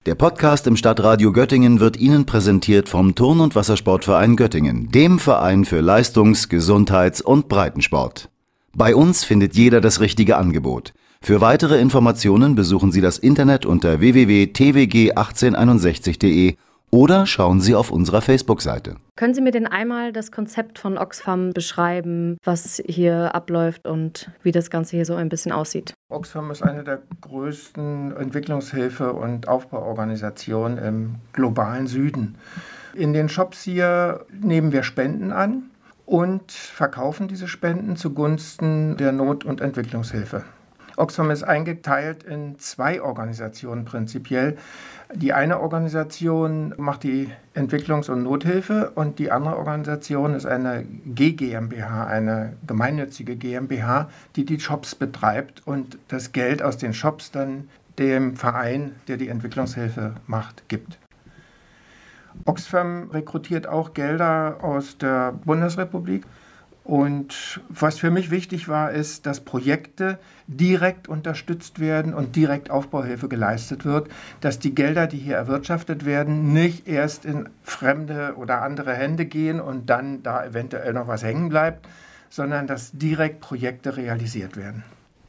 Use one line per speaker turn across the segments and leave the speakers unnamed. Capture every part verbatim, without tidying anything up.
Der Podcast im Stadtradio Göttingen wird Ihnen präsentiert vom Turn- und Wassersportverein Göttingen, dem Verein für Leistungs-, Gesundheits- und Breitensport. Bei uns findet jeder das richtige Angebot. Für weitere Informationen besuchen Sie das Internet unter w w w punkt t w g achtzehn einundsechzig punkt d e oder schauen Sie auf unserer Facebook-Seite.
Können Sie mir denn einmal das Konzept von Oxfam beschreiben, was hier abläuft und wie das Ganze hier so ein bisschen aussieht?
Oxfam ist eine der größten Entwicklungshilfe- und Aufbauorganisationen im globalen Süden. In den Shops hier nehmen wir Spenden an und verkaufen diese Spenden zugunsten der Not- und Entwicklungshilfe. Oxfam ist eingeteilt in zwei Organisationen prinzipiell. Die eine Organisation macht die Entwicklungs- und Nothilfe und die andere Organisation ist eine G GmbH, eine gemeinnützige GmbH, die die Shops betreibt und das Geld aus den Shops dann dem Verein, der die Entwicklungshilfe macht, gibt. Oxfam rekrutiert auch Gelder aus der Bundesrepublik. Und was für mich wichtig war, ist, dass Projekte direkt unterstützt werden und direkt Aufbauhilfe geleistet wird, dass die Gelder, die hier erwirtschaftet werden, nicht erst in fremde oder andere Hände gehen und dann da eventuell noch was hängen bleibt, sondern dass direkt Projekte realisiert werden.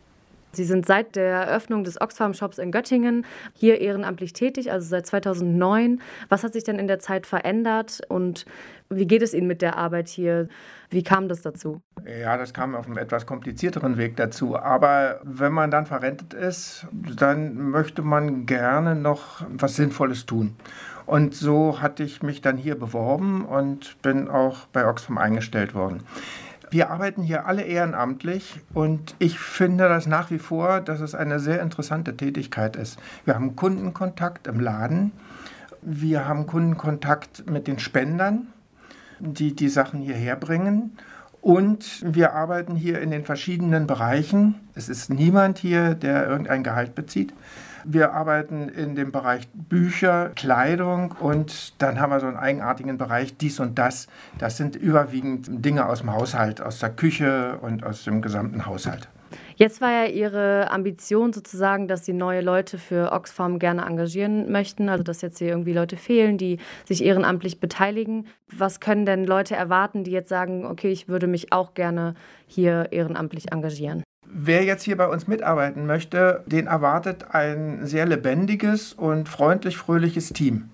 Sie sind seit der Eröffnung des Oxfam-Shops in Göttingen hier ehrenamtlich tätig, also seit zweitausendneun. Was hat sich denn in der Zeit verändert und wie geht es Ihnen mit der Arbeit hier? Wie kam das dazu?
Ja, das kam auf einem etwas komplizierteren Weg dazu. Aber wenn man dann verrentet ist, dann möchte man gerne noch was Sinnvolles tun. Und so hatte ich mich dann hier beworben und bin auch bei Oxfam eingestellt worden. Wir arbeiten hier alle ehrenamtlich und ich finde das nach wie vor, dass es eine sehr interessante Tätigkeit ist. Wir haben Kundenkontakt im Laden, wir haben Kundenkontakt mit den Spendern, die die Sachen hierher bringen und wir arbeiten hier in den verschiedenen Bereichen. Es ist niemand hier, der irgendein Gehalt bezieht. Wir arbeiten in dem Bereich Bücher, Kleidung und dann haben wir so einen eigenartigen Bereich dies und das. Das sind überwiegend Dinge aus dem Haushalt, aus der Küche und aus dem gesamten Haushalt.
Jetzt war ja Ihre Ambition sozusagen, dass Sie neue Leute für Oxfam gerne engagieren möchten, also dass jetzt hier irgendwie Leute fehlen, die sich ehrenamtlich beteiligen. Was können denn Leute erwarten, die jetzt sagen, okay, ich würde mich auch gerne hier ehrenamtlich engagieren?
Wer jetzt hier bei uns mitarbeiten möchte, den erwartet ein sehr lebendiges und freundlich-fröhliches Team.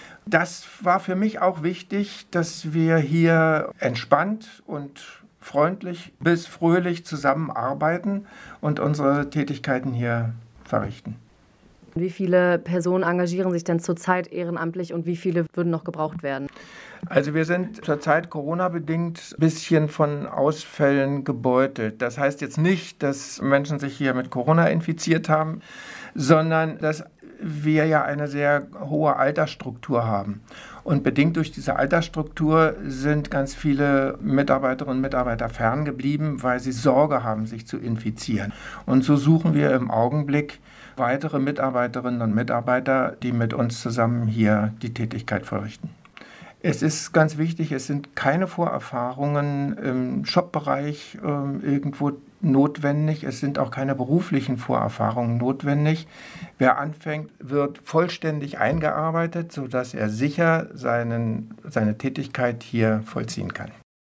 Das war für mich auch wichtig, dass wir hier entspannt und freundlich bis fröhlich zusammenarbeiten und unsere Tätigkeiten hier verrichten.
Wie viele Personen engagieren sich denn zurzeit ehrenamtlich und wie viele würden noch gebraucht werden?
Also wir sind zurzeit Corona-bedingt ein bisschen von Ausfällen gebeutelt. Das heißt jetzt nicht, dass Menschen sich hier mit Corona infiziert haben, sondern dass wir ja eine sehr hohe Altersstruktur haben. Und bedingt durch diese Altersstruktur sind ganz viele Mitarbeiterinnen und Mitarbeiter ferngeblieben, weil sie Sorge haben, sich zu infizieren. Und so suchen wir im Augenblick weitere Mitarbeiterinnen und Mitarbeiter, die mit uns zusammen hier die Tätigkeit verrichten. Es ist ganz wichtig, es sind keine Vorerfahrungen im Shop-Bereich äh, irgendwo notwendig. Es sind auch keine beruflichen Vorerfahrungen notwendig. Wer anfängt, wird vollständig eingearbeitet, sodass er sicher seinen, seine Tätigkeit hier vollziehen kann.